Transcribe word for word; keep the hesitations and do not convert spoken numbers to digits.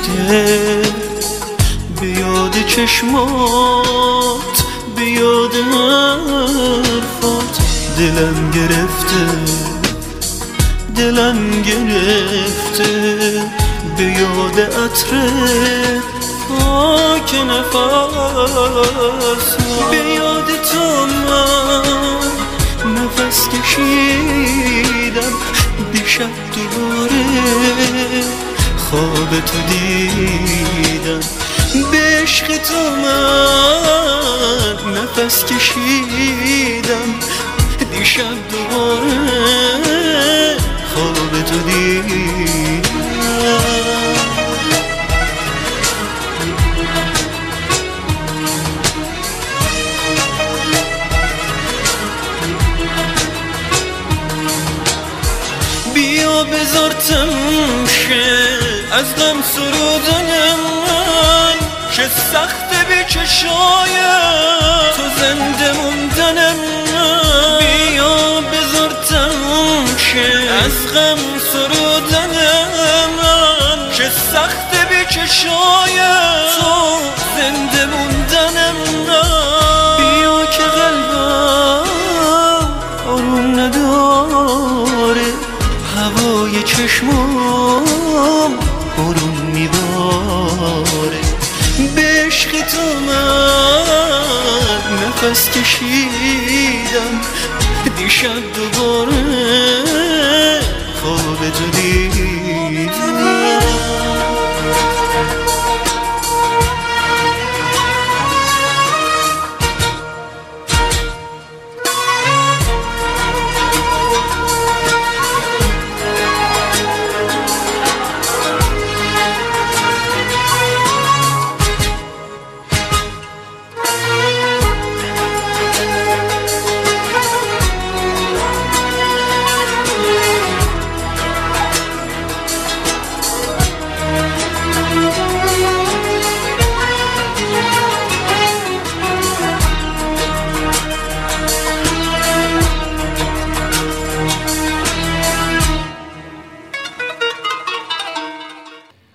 گرفته، به یاد چشمات، به یاد حرفات دلم گرفته، دلم گرفته، به یاد عطر پاک نفس، به یاد تو من نفس کشیدم، دیشب دوباره خواب تو دیدم، به عشق تو من نفس کشیدم، دیشب دوباره خواب تو دیدم. بیا بذار تموم شه از غم سرودن من، چه سخته بی چشایم تو زنده موندن من. بیا بذار تموم شه از غم سرودن من، چه سخته بی چشایم تو زنده موندن من. بیا که قلبم آروم نداره، هوای چشمام برون میباره، به عشق تو من نفس کشیدم، دیشب دوباره